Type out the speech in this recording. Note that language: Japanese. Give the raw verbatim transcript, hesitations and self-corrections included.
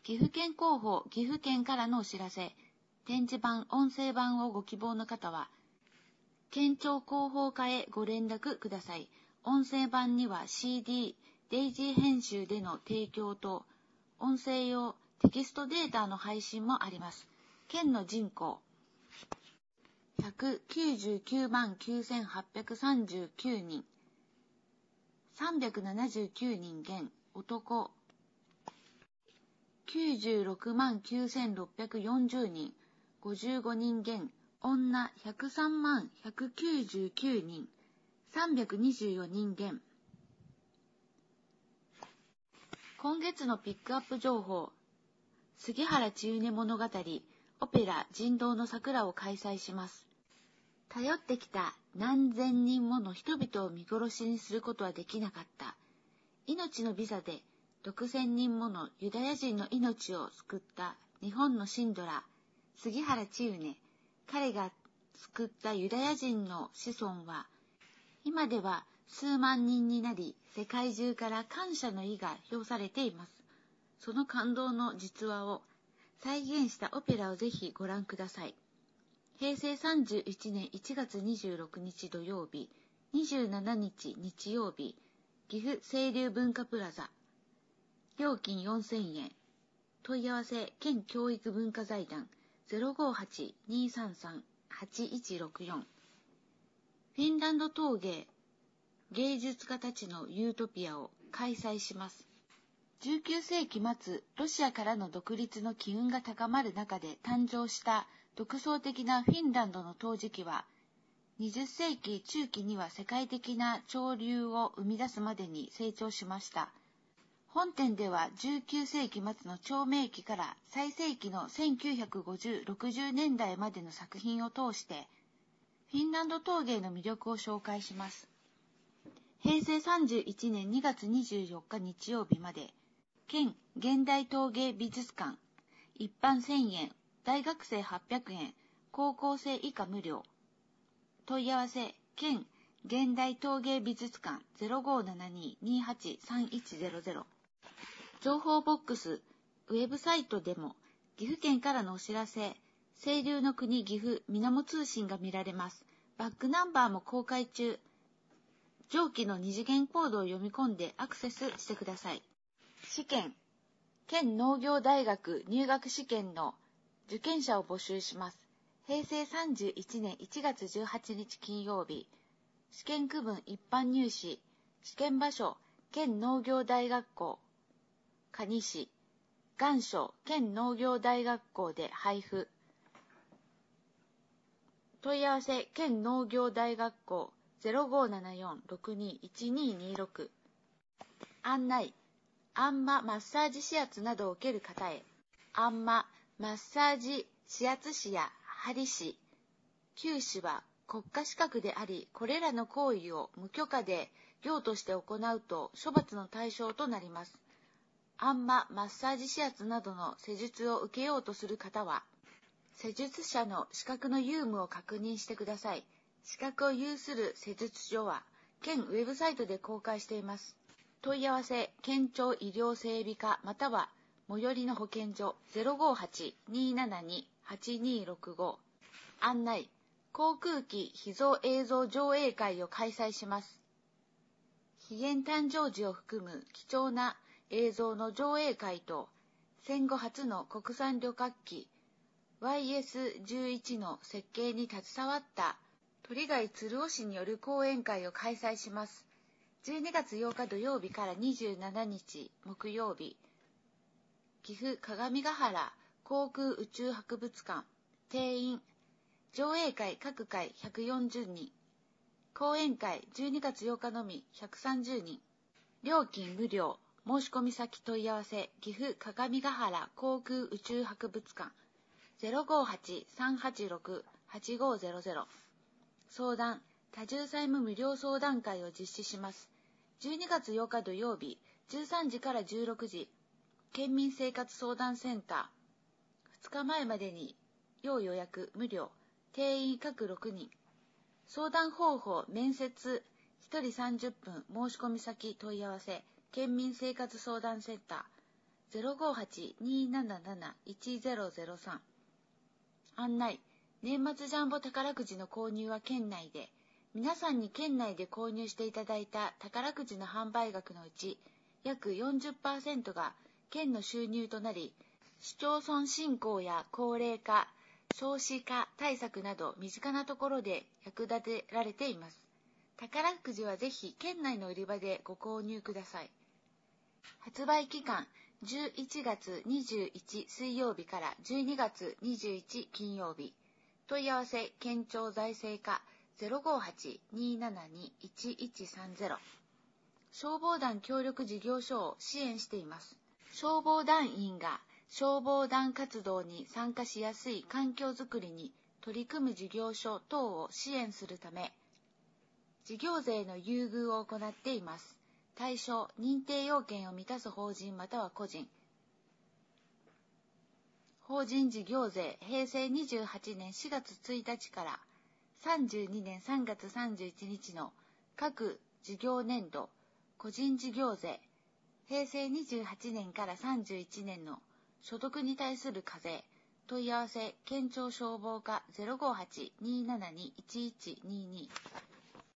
岐阜県広報岐阜県からのお知らせ。展示版、音声版をご希望の方は、県庁広報課へご連絡ください。音声版には シーディー、デイジー編集での提供と、音声用テキストデータの配信もあります。県の人口、ひゃくきゅうじゅうきゅうまんきゅうせんはっぴゃくさんじゅうきゅうにん、さんびゃくななじゅうきゅうにん減、男、きゅうじゅうろくまんきゅうせんろっぴゃくよんじゅうにん、ごじゅうごにん減、女ひゃくさんまんひゃくきゅうじゅうきゅうにん、さんびゃくにじゅうよにん減。今月のピックアップ情報、杉原千畝物語、オペラ人道の桜を開催します。頼ってきた何千人もの人々を見殺しにすることはできなかった。命のビザでろくせんにんものユダヤ人の命を救った日本のシンドラ、杉原千畝。彼が救ったユダヤ人の子孫は、今では数万人になり、世界中から感謝の意が表されています。その感動の実話を再現したオペラをぜひご覧ください。へいせいさんじゅういちねんいちがつにじゅうろくにち土曜日、にじゅうしちにち日曜日、岐阜清流文化プラザ。料金よんせんえん。問い合わせ県教育文化財団 ゼロごはち にーさんさん はちいちろくよん。フィンランド陶芸芸術家たちのユートピアを開催します。じゅうきゅうせいき末、ロシアからの独立の機運が高まる中で誕生した独創的なフィンランドの陶磁器は、にじゅっせいき中期には世界的な潮流を生み出すまでに成長しました。本展ではじゅうきゅうせいき末の長明期から最盛期のせんきゅうひゃくごじゅう、ろくじゅうねんだいまでの作品を通して、フィンランド陶芸の魅力を紹介します。へいせいさんじゅういちねんにがつにじゅうよっか日曜日まで、県現代陶芸美術館、一般せんえん、大学生はっぴゃくえん、高校生以下無料。問い合わせ、県現代陶芸美術館 ゼロごーななにーにーはちさんいちゼロゼロ。情報ボックス、ウェブサイトでも、岐阜県からのお知らせ、清流の国岐阜みなも通信が見られます。バックナンバーも公開中。上記の二次元コードを読み込んでアクセスしてください。試験、県農業大学入学試験の受験者を募集します。へいせいさんじゅういちねんいちがつじゅうはちにち金曜日。試験区分一般入試。試験場所、県農業大学校。蟹市。願書、県農業大学校で配布。問い合わせ、県農業大学校 ゼロごーななよん ろくにーいちにーにーろく。案内、あんまマッサージ指圧などを受ける方へ。あんまマッサージ指圧師や針師、灸師は国家資格であり、これらの行為を無許可で業として行うと処罰の対象となります。あんまマッサージ指圧などの施術を受けようとする方は、施術者の資格の有無を確認してください。資格を有する施術所は、県ウェブサイトで公開しています。問い合わせ、県庁医療整備課または最寄りの保健所 ゼロごーはち にーななに はちにーろくご。案内、航空機秘蔵映像上映会を開催します。紀元誕生時を含む貴重な映像の上映会と、戦後初の国産旅客機 ワイエスじゅういち の設計に携わった鳥貝鶴尾氏による講演会を開催します。じゅうにがつようか土曜日からにじゅうしちにち木曜日、岐阜鏡ヶ原航空宇宙博物館、定員、上映会各回ひゃくよんじゅうにん、講演会じゅうにがつようかのみひゃくさんじゅうにん、料金無料、申し込み先問い合わせ、岐阜鏡ヶ原航空宇宙博物館 ゼロごーはち さんはちろく はちごーゼロゼロ。相談、多重債務無料相談会を実施します。じゅうにがつようか土曜日、じゅうさんじからじゅうろくじ、県民生活相談センター。ふつかまえまでに要予約無料、定員各ろくにん。相談方法、面接、ひとりさんじゅっぷん、申し込み先問い合わせ、県民生活相談センター。 ゼロごーはち にーなななな いちゼロゼロさん。案内、年末ジャンボ宝くじの購入は県内で、皆さんに県内で購入していただいた宝くじの販売額のうち、約 よんじゅっパーセント が県の収入となり、市町村振興や高齢化、少子化対策など身近なところで役立てられています。宝くじはぜひ県内の売り場でご購入ください。発売期間、じゅういちがつにじゅういち水曜日からじゅうにがつにじゅういち金曜日。問い合わせ、県庁財政課 ゼロごーはち にーななに いちいちさんゼロ。消防団協力事業所を支援しています。消防団員が消防団活動に参加しやすい環境づくりに取り組む事業所等を支援するため、事業税の優遇を行っています。対象、認定要件を満たす法人または個人。法人事業税、へいせいにじゅうはちねんしがつついたちからさんじゅうにねんさんがつさんじゅういちにちの各事業年度、個人事業税、へいせいにじゅうはちねんからさんじゅういちねんの所得に対する課税、問い合わせ、県庁消防課 ゼロごーはち にーななに いちいちにーにー。